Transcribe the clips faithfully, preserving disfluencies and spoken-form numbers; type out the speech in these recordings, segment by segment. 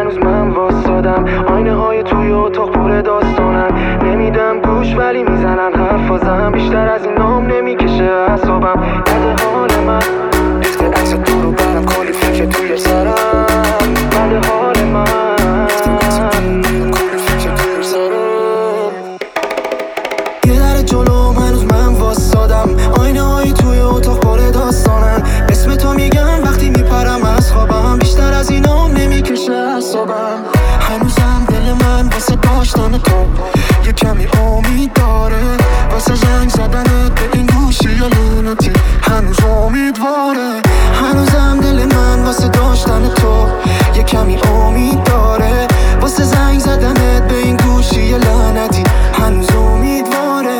هنوز من واسادم، آینه های توی اتاق پر داستانم. نمیدم گوش ولی میزنن حرفازم، بیشتر از این نام نمیکشه اعصابم. بده حال من ریخت عکس تو رو برم، کلی فکر توی سرم. بده حال من کلی فکر توی سرم. یه در جلوم هنوز من واسادم، آینه های توی اتاق پر داستانم. اسم تو میگم وقتی میپرم از خوابم، بیشتر از این نام نمیکشه اعصابم. هنوزم دل من واسه داشتن تو یه کمی امید داره، واسه زنگ زدنت به این گوشی یا لعنتی هنوز امیدواره. هنوزم دل من واسه داشتن تو یه کمی امید داره، واسه زنگ زدنت به این گوشی یا لعنتی هنوز امیدواره.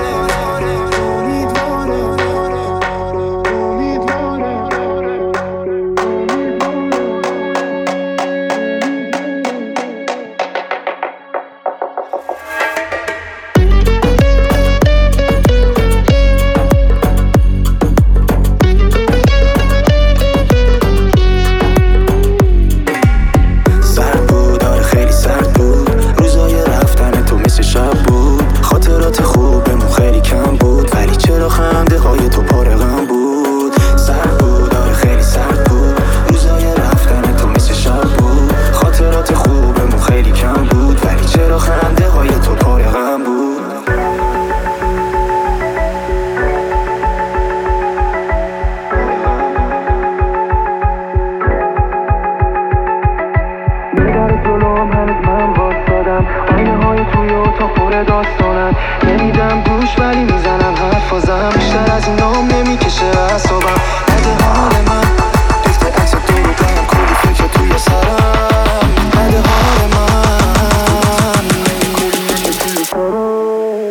داستانم نمیدم گوش ولی میزنم حرفازم، بیشتر از این نام نمیکشه اعصابم. بده حال من ریخت عکس تو رو برم، کلی فکر توی سرم. بده حال من کلی فکر توی سرم.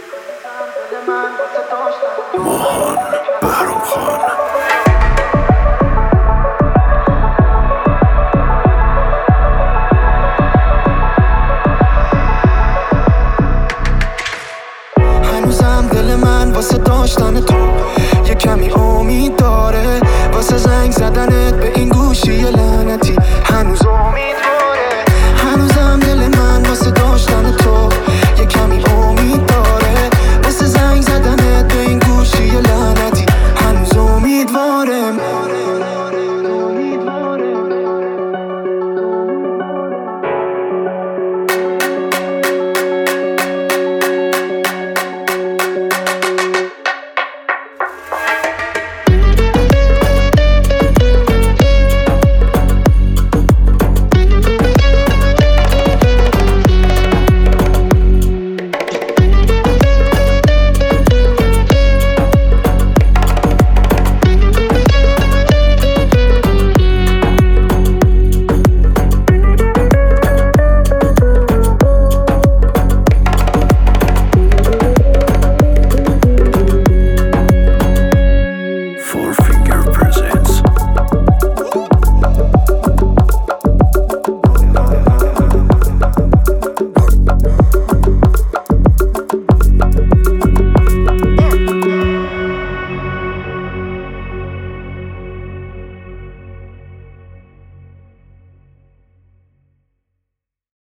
ماهان بهرام خان. هنوزم دل من واسه داشتن تو یه کمی امید داره، واسه زنگ زدنت به این گوشی لعنتی هنوز